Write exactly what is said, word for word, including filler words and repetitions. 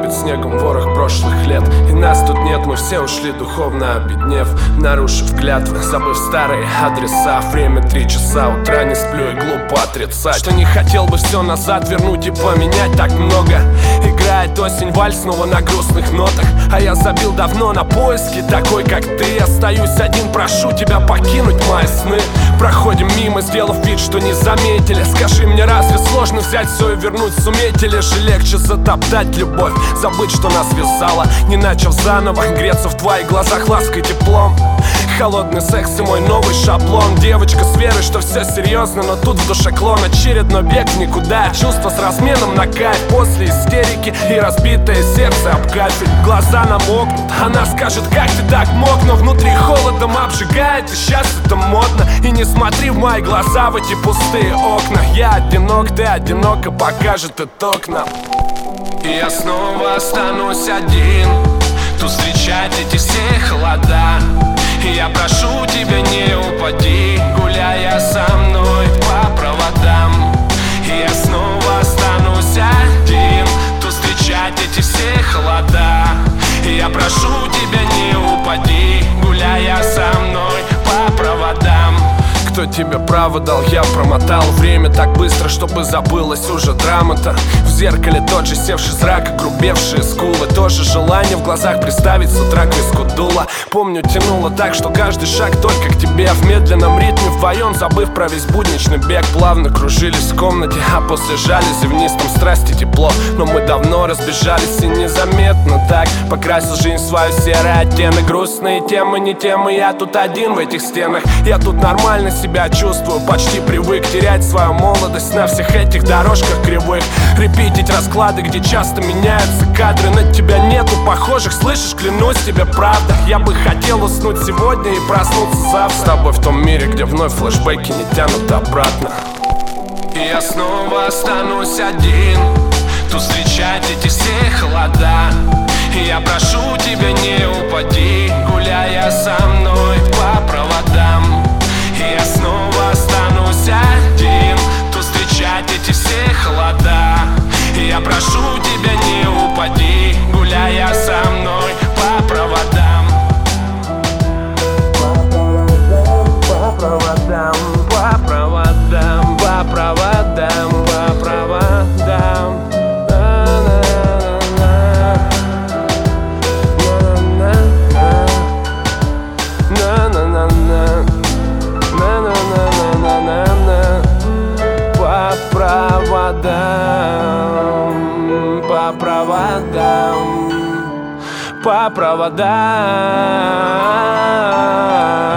Покрыт снегом ворох прошлых лет. И нас тут нет, мы все ушли духовно обеднев, нарушив клятвы, забыв старые адреса. Время три часа утра, не сплю и глупо отрицать, что не хотел бы все назад вернуть и поменять так много. Играет осень вальс снова на грустных нотах, а я забил давно на поиски такой, как ты. Остаюсь один, прошу тебя покинуть мои сны. Проходим мимо, сделав вид, что не заметили. Скажи мне, разве сложно взять все и вернуть? Сумеете ли же легче затоптать любовь, забыть, что нас связало, не начав заново греться в твоих глазах лаской теплом? Холодный секс и мой новый шаблон. Девочка с верой, что все серьезно, но тут в душе клон. Очередной бег в никуда, чувство с разменом на кайф. После истерики и разбитое сердце об кафель. Глаза намокнут, она скажет, как ты так мог. Но внутри холодом обжигает, и сейчас это модно. И не смотри в мои глаза, в эти пустые окна. Я одинок, ты одинока, покажет итог нам. И я снова останусь один, тут встречать эти все холода. И я прошу тебя, не упади, гуляя со мной по проводам. И я снова останусь один, тут встречать эти все холода. И я прошу тебя, не упади, гуляя со мной по проводам. Кто тебе право дал, я промотал время так быстро, чтобы забылась уже драма-то. В зеркале тот же севший зрак, огрубевшие скулы. Тоже желание в глазах представить с утра к виску дуло. Помню, тянуло так, что каждый шаг только к тебе. В медленном ритме вдвоем, забыв про весь будничный бег, плавно кружились в комнате, а после жалюзи в низком страсти тепло. Но мы давно разбежались и незаметно так покрасил жизнь свою серый оттенок. Грустные темы, не темы, я тут один в этих стенах. Я тут нормально себя себя чувствую, почти привык терять свою молодость на всех этих дорожках кривых. Репетить расклады, где часто меняются кадры. На тебя нету похожих, слышишь, клянусь тебе, правда. Я бы хотел уснуть сегодня и проснуться завтра с тобой в том мире, где вновь флешбеки не тянут обратно. И я снова останусь один, тут встречать эти все холода. И я прошу тебя, не упади, гуляя со мной по проводам. И я снова останусь один, тут встречать эти все холода. И я прошу тебя, не упади, гуляя со мной по проводам. По проводам, по проводам, по проводам, по проводам. По проводам, по проводам.